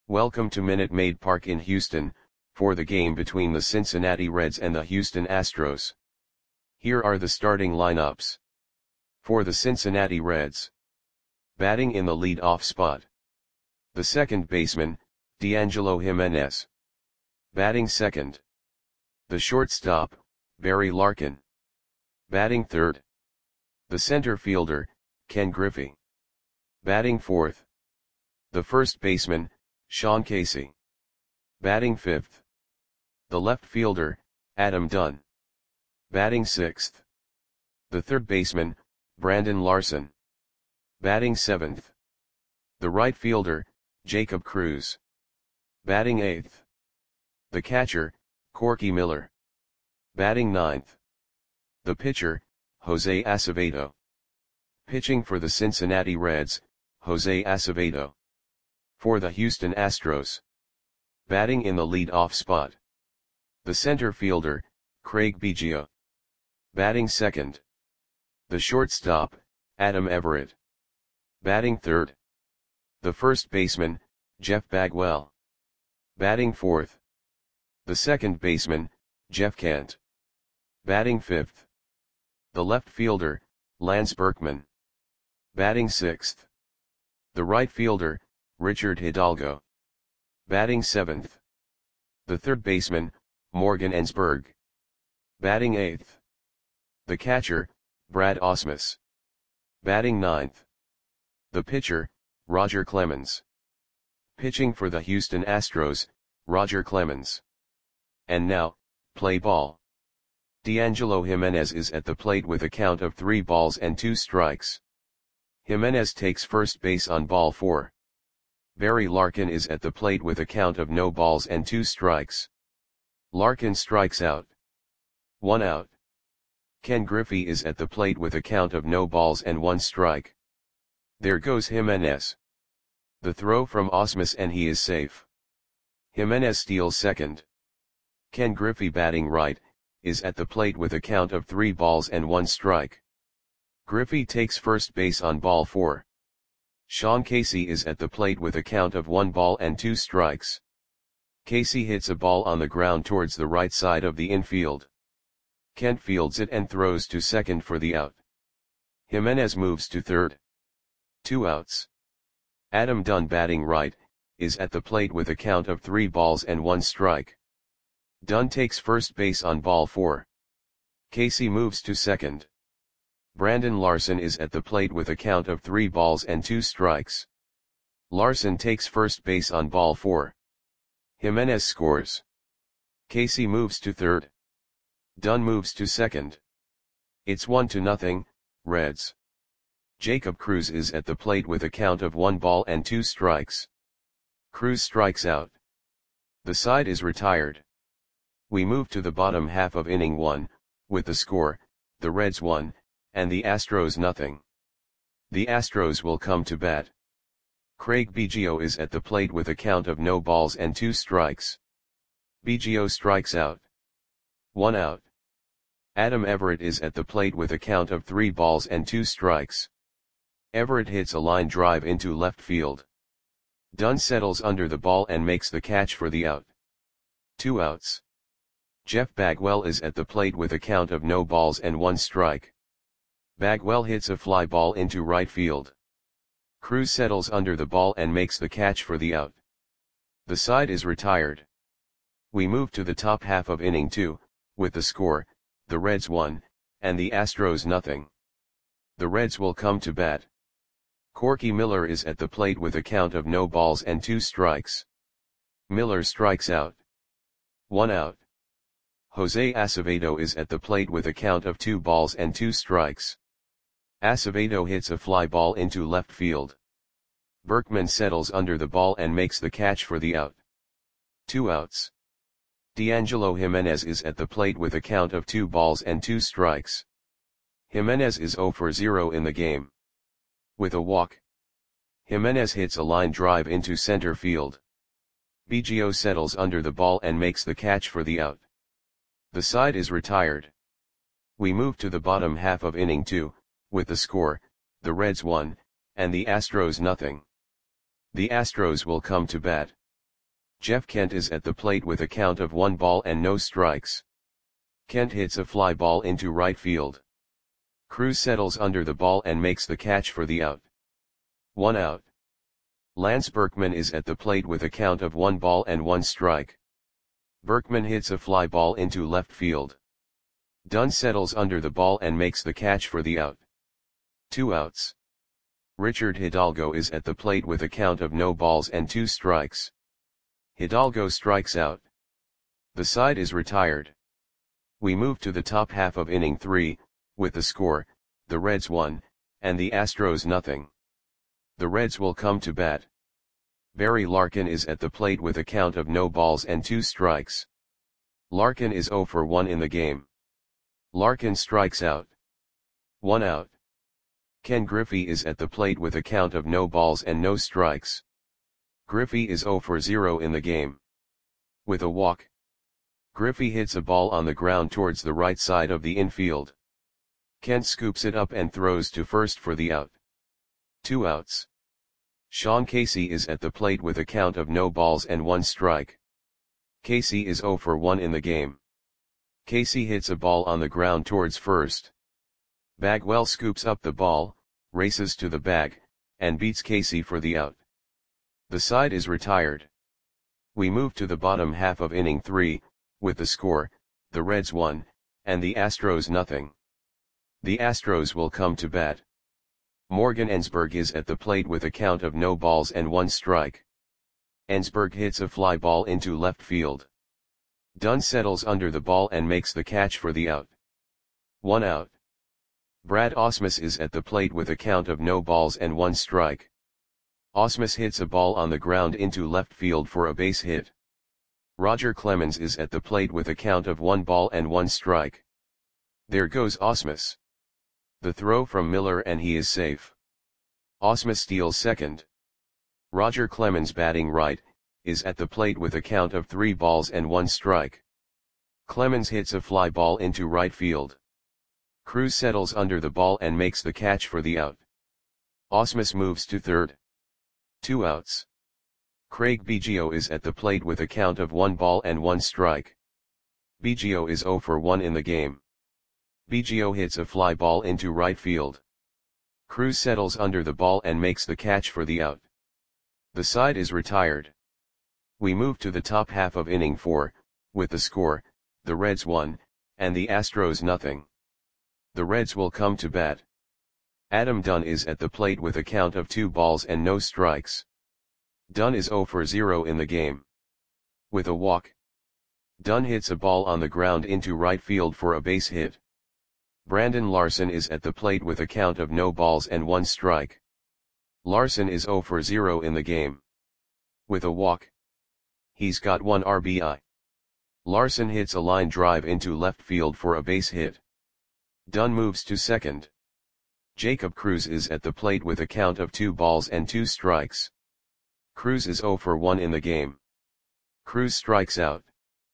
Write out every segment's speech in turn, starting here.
Welcome to Minute Maid Park in Houston, for the game between the Cincinnati Reds and the Houston Astros. Here are the starting lineups. For the Cincinnati Reds. Batting in the lead-off spot. The second baseman, D'Angelo Jimenez. Batting second. The shortstop, Barry Larkin. Batting third. The center fielder, Ken Griffey. Batting fourth. The first baseman, Sean Casey. Batting fifth. The left fielder, Adam Dunn. Batting sixth. The third baseman, Brandon Larson. Batting seventh. The right fielder, Jacob Cruz. Batting eighth. The catcher, Corky Miller. Batting ninth. The pitcher, Jose Acevedo. Pitching for the Cincinnati Reds, Jose Acevedo. For the Houston Astros. Batting in the lead-off spot. The center fielder, Craig Biggio. Batting second. The shortstop, Adam Everett. Batting third. The first baseman, Jeff Bagwell. Batting fourth. The second baseman, Jeff Kent. Batting fifth. The left fielder, Lance Berkman. Batting sixth. The right fielder, Richard Hidalgo. Batting seventh. The third baseman, Morgan Ensberg. Batting eighth. The catcher, Brad Ausmus. Batting ninth. The pitcher, Roger Clemens. Pitching for the Houston Astros, Roger Clemens. And now, play ball. D'Angelo Jimenez is at the plate with a count of 3 balls and 2 strikes. Jimenez takes first base on ball 4. Barry Larkin is at the plate with a count of no balls and 2 strikes. Larkin strikes out. 1 out. Ken Griffey is at the plate with a count of no balls and 1 strike. There goes Jimenez. The throw from Ausmus and he is safe. Jimenez steals second. Ken Griffey, batting right, is at the plate with a count of 3 balls and 1 strike. Griffey takes first base on ball 4. Sean Casey is at the plate with a count of 1 ball and 2 strikes. Casey hits a ball on the ground towards the right side of the infield. Kent fields it and throws to second for the out. Jimenez moves to third. 2 outs. Adam Dunn, batting right, is at the plate with a count of 3 balls and 1 strike. Dunn takes first base on ball 4. Casey moves to second. Brandon Larson is at the plate with a count of 3 balls and 2 strikes. Larson takes first base on ball 4. Jimenez scores. Casey moves to third. Dunn moves to second. It's 1-0, Reds. Jacob Cruz is at the plate with a count of 1 ball and 2 strikes. Cruz strikes out. The side is retired. We move to the bottom half of inning 1, with the score, the Reds 1, and the Astros 0. The Astros will come to bat. Craig Biggio is at the plate with a count of no balls and 2 strikes. Biggio strikes out. 1 out. Adam Everett is at the plate with a count of 3 balls and 2 strikes. Everett hits a line drive into left field. Dunn settles under the ball and makes the catch for the out. 2 outs. Jeff Bagwell is at the plate with a count of no balls and 1 strike. Bagwell hits a fly ball into right field. Cruz settles under the ball and makes the catch for the out. The side is retired. We move to the top half of inning 2, with the score, the Reds 1, and the Astros 0. The Reds will come to bat. Corky Miller is at the plate with a count of no balls and 2 strikes. Miller strikes out. 1 out. Jose Acevedo is at the plate with a count of 2 balls and 2 strikes. Acevedo hits a fly ball into left field. Berkman settles under the ball and makes the catch for the out. 2 outs. D'Angelo Jimenez is at the plate with a count of 2 balls and 2 strikes. Jimenez is 0 for 0 in the game. With a walk. Jimenez hits a line drive into center field. Biggio settles under the ball and makes the catch for the out. The side is retired. We move to the bottom half of inning 2, with the score, the Reds 1, and the Astros 0. The Astros will come to bat. Jeff Kent is at the plate with a count of 1 ball and no strikes. Kent hits a fly ball into right field. Cruz settles under the ball and makes the catch for the out. 1 out. Lance Berkman is at the plate with a count of 1 ball and 1 strike. Berkman hits a fly ball into left field. Dunn settles under the ball and makes the catch for the out. 2 outs. Richard Hidalgo is at the plate with a count of no balls and 2 strikes. Hidalgo strikes out. The side is retired. We move to the top half of inning 3, with the score, the Reds 1, and the Astros nothing. The Reds will come to bat. Barry Larkin is at the plate with a count of no balls and 2 strikes. Larkin is 0 for 1 in the game. Larkin strikes out. 1 out. Ken Griffey is at the plate with a count of no balls and no strikes. Griffey is 0 for 0 in the game. With a walk. Griffey hits a ball on the ground towards the right side of the infield. Kent scoops it up and throws to first for the out. 2 outs. Sean Casey is at the plate with a count of no balls and 1 strike. Casey is 0 for 1 in the game. Casey hits a ball on the ground towards first. Bagwell scoops up the ball, races to the bag, and beats Casey for the out. The side is retired. We move to the bottom half of inning 3, with the score, the Reds 1, and the Astros nothing. The Astros will come to bat. Morgan Ensberg is at the plate with a count of no balls and 1 strike. Ensberg hits a fly ball into left field. Dunn settles under the ball and makes the catch for the out. 1 out. Brad Ausmus is at the plate with a count of no balls and 1 strike. Ausmus hits a ball on the ground into left field for a base hit. Roger Clemens is at the plate with a count of 1 ball and 1 strike. There goes Ausmus. The throw from Miller and he is safe. Ausmus steals second. Roger Clemens, batting right, is at the plate with a count of 3 balls and 1 strike. Clemens hits a fly ball into right field. Cruz settles under the ball and makes the catch for the out. Ausmus moves to third. 2 outs. Craig Biggio is at the plate with a count of 1 ball and 1 strike. Biggio is 0 for 1 in the game. Biggio hits a fly ball into right field. Cruz settles under the ball and makes the catch for the out. The side is retired. We move to the top half of inning 4, with the score, the Reds 1, and the Astros nothing. The Reds will come to bat. Adam Dunn is at the plate with a count of 2 balls and no strikes. Dunn is 0 for 0 in the game. With a walk. Dunn hits a ball on the ground into right field for a base hit. Brandon Larson is at the plate with a count of no balls and 1 strike. Larson is 0 for 0 in the game. With a walk. He's got 1 RBI. Larson hits a line drive into left field for a base hit. Dunn moves to second. Jacob Cruz is at the plate with a count of 2 balls and 2 strikes. Cruz is 0 for 1 in the game. Cruz strikes out.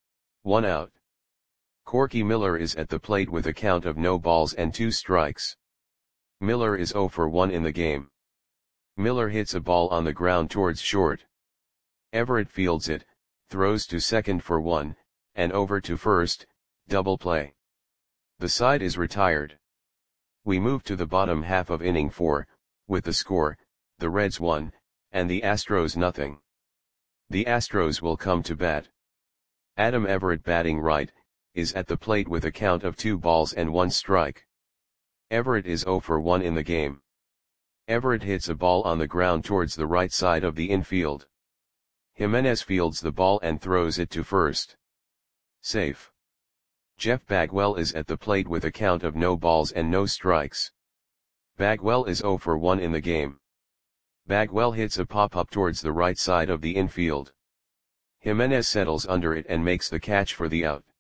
1 out. Corky Miller is at the plate with a count of no balls and 2 strikes. Miller is 0 for 1 in the game. Miller hits a ball on the ground towards short. Everett fields it, throws to second for 1, and over to first, double play. The side is retired. We move to the bottom half of inning 4, with the score, the Reds 1, and the Astros nothing. The Astros will come to bat. Adam Everett, batting right, is at the plate with a count of 2 balls and 1 strike. Everett is 0 for 1 in the game. Everett hits a ball on the ground towards the right side of the infield. Jimenez fields the ball and throws it to first. Safe. Jeff Bagwell is at the plate with a count of no balls and no strikes. Bagwell is 0 for 1 in the game. Bagwell hits a pop-up towards the right side of the infield. Jimenez settles under it and makes the catch for the out.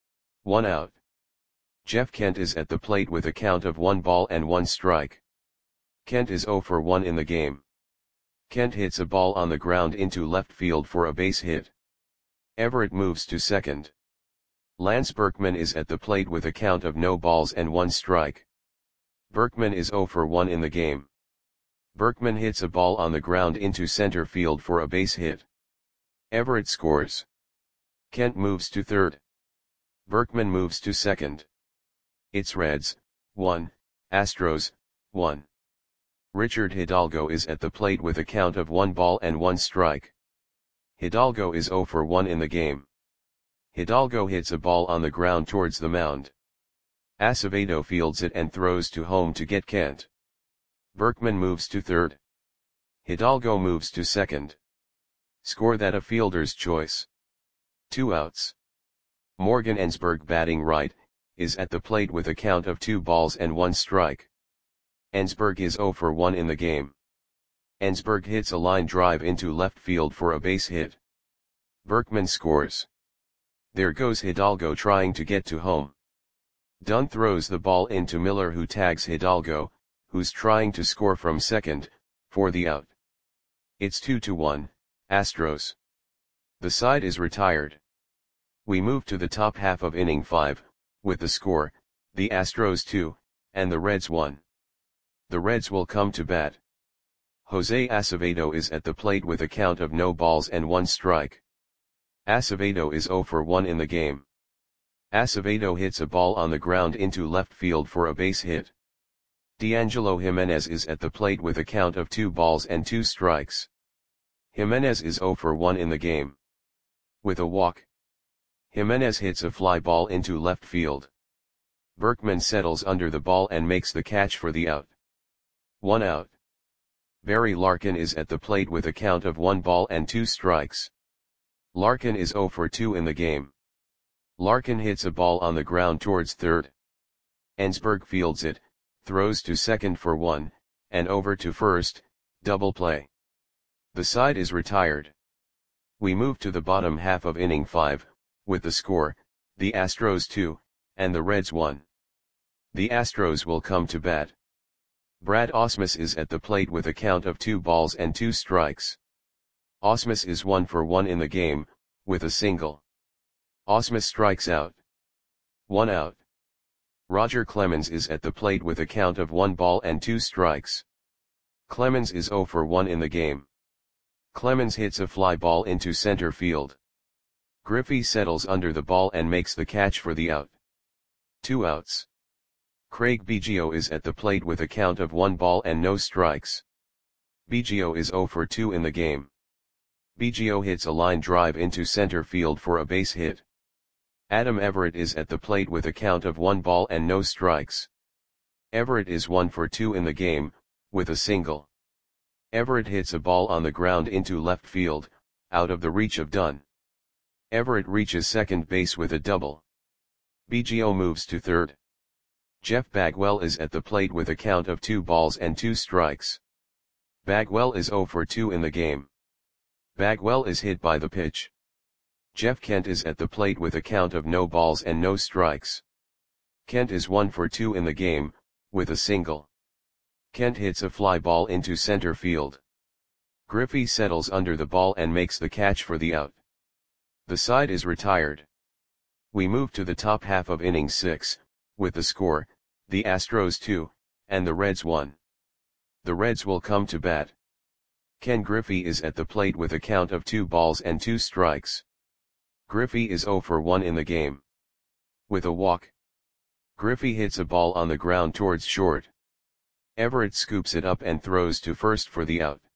1 out. Jeff Kent is at the plate with a count of 1 ball and 1 strike. Kent is 0 for 1 in the game. Kent hits a ball on the ground into left field for a base hit. Everett moves to second. Lance Berkman is at the plate with a count of no balls and 1 strike. Berkman is 0 for 1 in the game. Berkman hits a ball on the ground into center field for a base hit. Everett scores. Kent moves to third. Berkman moves to second. It's Reds, 1, Astros, 1. Richard Hidalgo is at the plate with a count of 1 ball and 1 strike. Hidalgo is 0 for 1 in the game. Hidalgo hits a ball on the ground towards the mound. Acevedo fields it and throws to home to get Kent. Berkman moves to third. Hidalgo moves to second. Score that a fielder's choice. 2 outs. Morgan Ensberg, batting right, is at the plate with a count of 2 balls and 1 strike. Ensberg is 0 for 1 in the game. Ensberg hits a line drive into left field for a base hit. Berkman scores. There goes Hidalgo trying to get to home. Dunn throws the ball into Miller, who tags Hidalgo, who's trying to score from second, for the out. It's 2-1, Astros. The side is retired. We move to the top half of inning 5, with the score, the Astros 2, and the Reds 1. The Reds will come to bat. Jose Acevedo is at the plate with a count of no balls and 1 strike. Acevedo is 0 for 1 in the game. Acevedo hits a ball on the ground into left field for a base hit. D'Angelo Jimenez is at the plate with a count of 2 balls and 2 strikes. Jimenez is 0 for 1 in the game. With a walk, Jimenez hits a fly ball into left field. Berkman settles under the ball and makes the catch for the out. 1 out. Barry Larkin is at the plate with a count of 1 ball and 2 strikes. Larkin is 0 for 2 in the game. Larkin hits a ball on the ground towards third. Ensberg fields it, throws to second for 1, and over to first, double play. The side is retired. We move to the bottom half of inning 5, with the score, the Astros 2, and the Reds 1. The Astros will come to bat. Brad Ausmus is at the plate with a count of 2 balls and 2 strikes. Ausmus is 1 for 1 in the game, with a single. Ausmus strikes out. 1 out. Roger Clemens is at the plate with a count of 1 ball and 2 strikes. Clemens is 0 for 1 in the game. Clemens hits a fly ball into center field. Griffey settles under the ball and makes the catch for the out. 2 outs. Craig Biggio is at the plate with a count of 1 ball and no strikes. Biggio is 0 for 2 in the game. Biggio hits a line drive into center field for a base hit. Adam Everett is at the plate with a count of 1 ball and no strikes. Everett is 1 for 2 in the game, with a single. Everett hits a ball on the ground into left field, out of the reach of Dunn. Everett reaches second base with a double. Biggio moves to third. Jeff Bagwell is at the plate with a count of 2 balls and 2 strikes. Bagwell is 0 for 2 in the game. Bagwell is hit by the pitch. Jeff Kent is at the plate with a count of no balls and no strikes. Kent is 1 for 2 in the game, with a single. Kent hits a fly ball into center field. Griffey settles under the ball and makes the catch for the out. The side is retired. We move to the top half of inning 6, with the score, the Astros 2, and the Reds 1. The Reds will come to bat. Ken Griffey is at the plate with a count of 2 balls and 2 strikes. Griffey is 0 for 1 in the game. With a walk, Griffey hits a ball on the ground towards short. Everett scoops it up and throws to first for the out.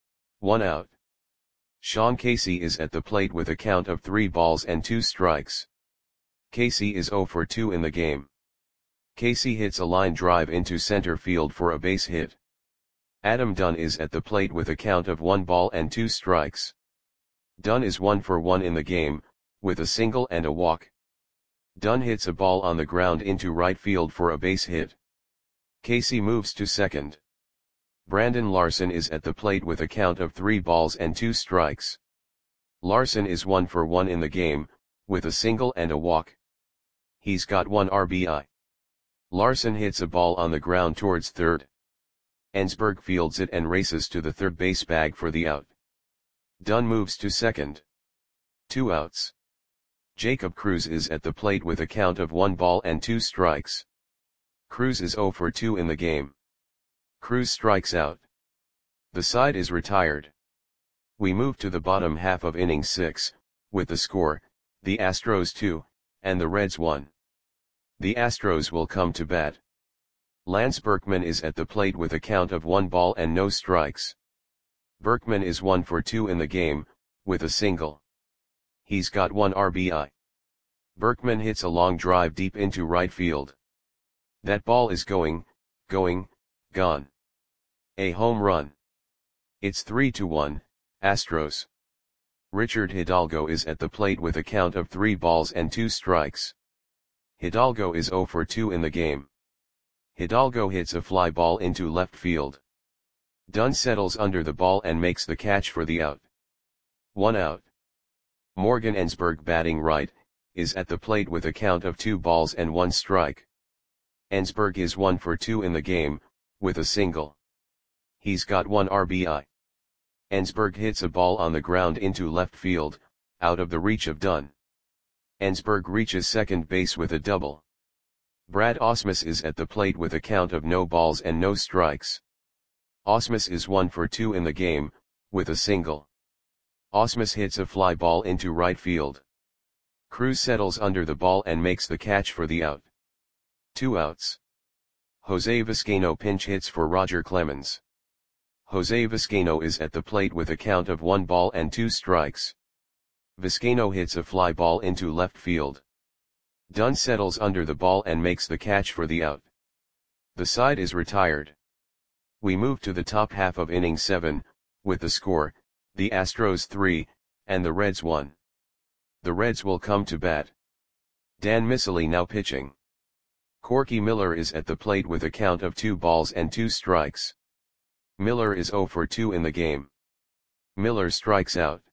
1 out. Sean Casey is at the plate with a count of 3 balls and 2 strikes. Casey is 0 for 2 in the game. Casey hits a line drive into center field for a base hit. Adam Dunn is at the plate with a count of 1 ball and 2 strikes. Dunn is 1 for 1 in the game, with a single and a walk. Dunn hits a ball on the ground into right field for a base hit. Casey moves to second. Brandon Larson is at the plate with a count of 3 balls and 2 strikes. Larson is 1 for 1 in the game, with a single and a walk. He's got 1 RBI. Larson hits a ball on the ground towards third. Ensberg fields it and races to the third base bag for the out. Dunn moves to second. 2 outs. Jacob Cruz is at the plate with a count of 1 ball and 2 strikes. Cruz is 0 for 2 in the game. Cruz strikes out. The side is retired. We move to the bottom half of inning 6, with the score, the Astros 2, and the Reds 1. The Astros will come to bat. Lance Berkman is at the plate with a count of 1 ball and no strikes. Berkman is 1 for 2 in the game, with a single. He's got 1 RBI. Berkman hits a long drive deep into right field. That ball is gone. A home run. It's 3-1, Astros. Richard Hidalgo is at the plate with a count of 3 balls and 2 strikes. Hidalgo is 0 for 2 in the game. Hidalgo hits a fly ball into left field. Dunn settles under the ball and makes the catch for the out. 1 out. Morgan Ensberg, batting right, is at the plate with a count of 2 balls and 1 strike. Ensberg is 1 for 2 in the game, with a single. He's got 1 RBI. Ensberg hits a ball on the ground into left field, out of the reach of Dunn. Ensberg reaches second base with a double. Brad Ausmus is at the plate with a count of no balls and no strikes. Ausmus is 1 for 2 in the game, with a single. Ausmus hits a fly ball into right field. Cruz settles under the ball and makes the catch for the out. 2 outs. Jose Vizcaino pinch hits for Roger Clemens. Jose Vizcaino is at the plate with a count of 1 ball and 2 strikes. Vizcaino hits a fly ball into left field. Dunn settles under the ball and makes the catch for the out. The side is retired. We move to the top half of inning 7, with the score, the Astros 3, and the Reds 1. The Reds will come to bat. Dan Miceli now pitching. Corky Miller is at the plate with a count of 2 balls and 2 strikes. Miller is 0 for 2 in the game. Miller strikes out.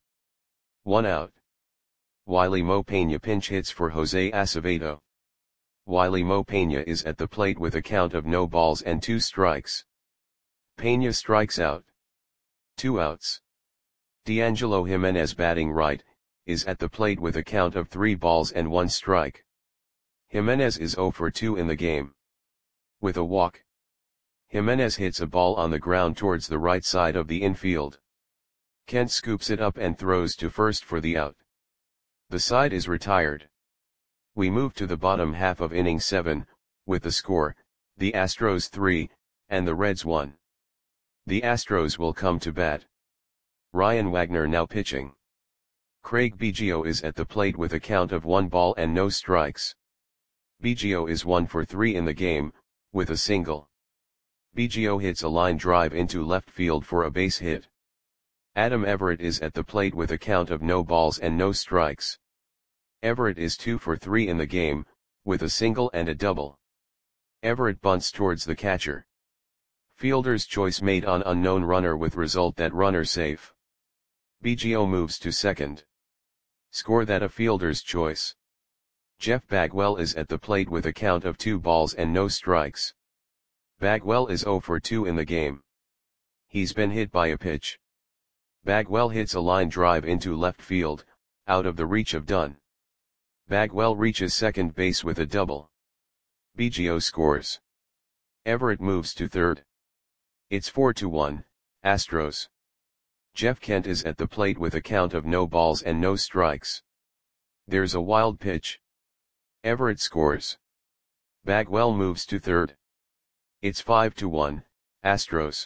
1 out. Wiley Mo Peña pinch hits for Jose Acevedo. Wiley Mo Peña is at the plate with a count of no balls and 2 strikes. Peña strikes out. 2 outs. D'Angelo Jimenez, batting right, is at the plate with a count of 3 balls and 1 strike. Jimenez is 0 for 2 in the game. With a walk. Jimenez hits a ball on the ground towards the right side of the infield. Kent scoops it up and throws to first for the out. The side is retired. We move to the bottom half of inning 7, with the score, the Astros 3, and the Reds 1. The Astros will come to bat. Ryan Wagner now pitching. Craig Biggio is at the plate with a count of 1 ball and no strikes. Biggio is 1 for 3 in the game, with a single. Biggio hits a line drive into left field for a base hit. Adam Everett is at the plate with a count of no balls and no strikes. Everett is 2 for 3 in the game, with a single and a double. Everett bunts towards the catcher. Fielder's choice made on unknown runner with result that runner safe. Biggio moves to second. Score that a fielder's choice. Jeff Bagwell is at the plate with a count of 2 balls and no strikes. Bagwell is 0 for 2 in the game. He's been hit by a pitch. Bagwell hits a line drive into left field, out of the reach of Dunn. Bagwell reaches second base with a double. Biggio scores. Everett moves to third. It's 4-1, Astros. Jeff Kent is at the plate with a count of no balls and no strikes. There's a wild pitch. Everett scores. Bagwell moves to third. It's 5-1, Astros.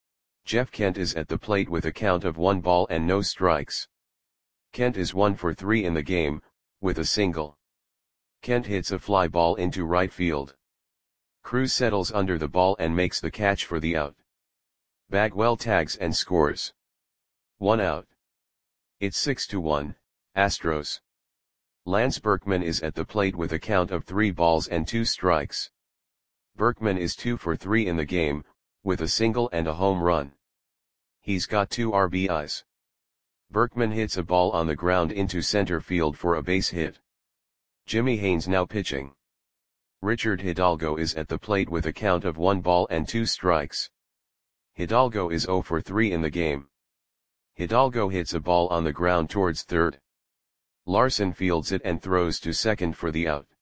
Jeff Kent is at the plate with a count of 1 ball and no strikes. Kent is 1 for 3 in the game, with a single. Kent hits a fly ball into right field. Cruz settles under the ball and makes the catch for the out. Bagwell tags and scores. 1 out. It's 6-1, Astros. Lance Berkman is at the plate with a count of 3 balls and 2 strikes. Berkman is 2 for 3 in the game, with a single and a home run. He's got 2 RBIs. Berkman hits a ball on the ground into center field for a base hit. Jimmy Haynes now pitching. Richard Hidalgo is at the plate with a count of 1 ball and 2 strikes. Hidalgo is 0 for 3 in the game. Hidalgo hits a ball on the ground towards third. Larson fields it and throws to second for the out.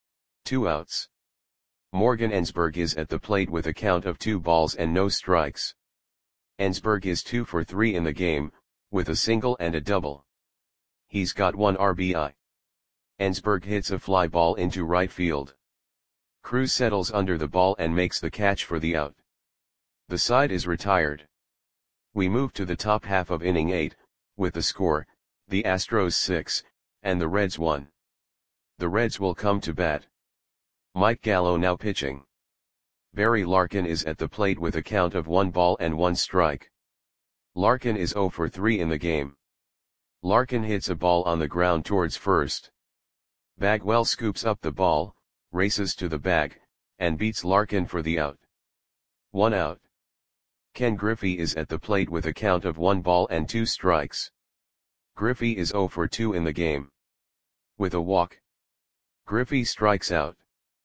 2 outs. Morgan Ensberg is at the plate with a count of 2 balls and no strikes. Ensberg is 2 for 3 in the game, with a single and a double. He's got 1 RBI. Ensberg hits a fly ball into right field. Cruz settles under the ball and makes the catch for the out. The side is retired. We move to the top half of inning 8, with the score, the Astros 6, and the Reds 1. The Reds will come to bat. Mike Gallo now pitching. Barry Larkin is at the plate with a count of 1 ball and 1 strike. Larkin is 0 for 3 in the game. Larkin hits a ball on the ground towards first. Bagwell scoops up the ball, races to the bag, and beats Larkin for the out. 1 out. Ken Griffey is at the plate with a count of 1 ball and 2 strikes. Griffey is 0 for 2 in the game. With a walk, Griffey strikes out.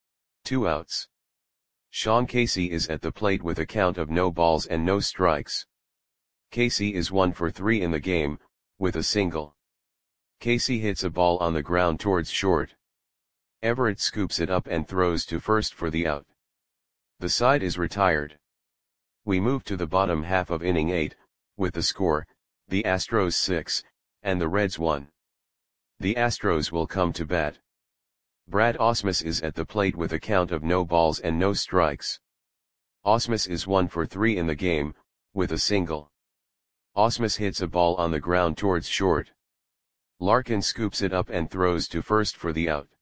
2 outs. Sean Casey is at the plate with a count of no balls and no strikes. Casey is 1 for 3 in the game, with a single. Casey hits a ball on the ground towards short. Everett scoops it up and throws to first for the out. The side is retired. We move to the bottom half of inning 8, with the score, the Astros 6, and the Reds 1. The Astros will come to bat. Brad Ausmus is at the plate with a count of no balls and no strikes. Ausmus is 1 for 3 in the game, with a single. Ausmus hits a ball on the ground towards short. Larkin scoops it up and throws to first for the out.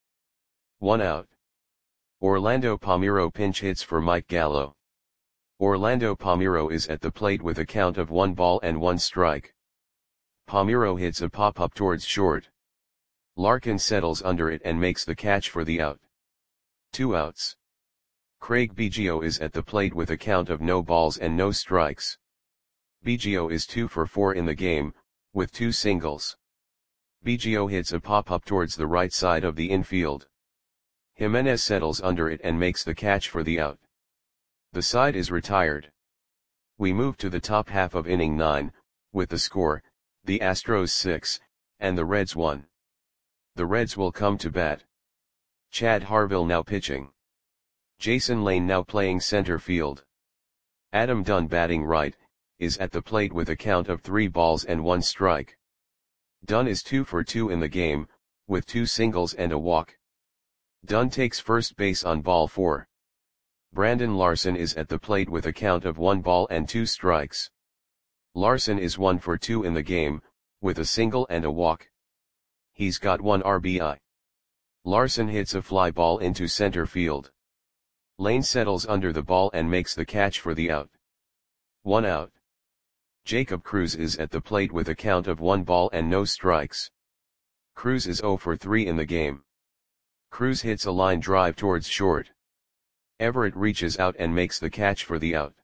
1 out. Orlando Palmeiro pinch hits for Mike Gallo. Orlando Palmeiro is at the plate with a count of 1 ball and 1 strike. Palmeiro hits a pop-up towards short. Larkin settles under it and makes the catch for the out. 2 outs. Craig Biggio is at the plate with a count of no balls and no strikes. Biggio is 2 for 4 in the game, with 2 singles. Biggio hits a pop-up towards the right side of the infield. Jimenez settles under it and makes the catch for the out. The side is retired. We move to the top half of inning 9, with the score, the Astros 6, and the Reds 1. The Reds will come to bat. Chad Harville now pitching. Jason Lane now playing center field. Adam Dunn batting right, is at the plate with a count of 3 balls and 1 strike. Dunn is 2 for 2 in the game, with 2 singles and a walk. Dunn takes first base on ball 4. Brandon Larson is at the plate with a count of 1 ball and 2 strikes. Larson is 1 for 2 in the game, with a single and a walk. He's got 1 RBI. Larson hits a fly ball into center field. Lane settles under the ball and makes the catch for the out. 1 out. Jacob Cruz is at the plate with a count of 1 ball and no strikes. Cruz is 0 for 3 in the game. Cruz hits a line drive towards short. Everett reaches out and makes the catch for the out.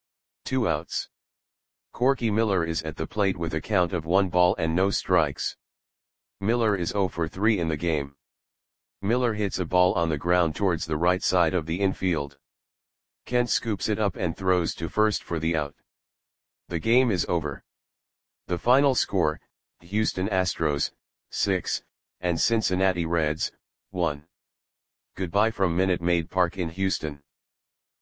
2 outs. Corky Miller is at the plate with a count of 1 ball and no strikes. Miller is 0 for 3 in the game. Miller hits a ball on the ground towards the right side of the infield. Kent scoops it up and throws to first for the out. The game is over. The final score, Houston Astros, 6, and Cincinnati Reds, 1. Goodbye from Minute Maid Park in Houston.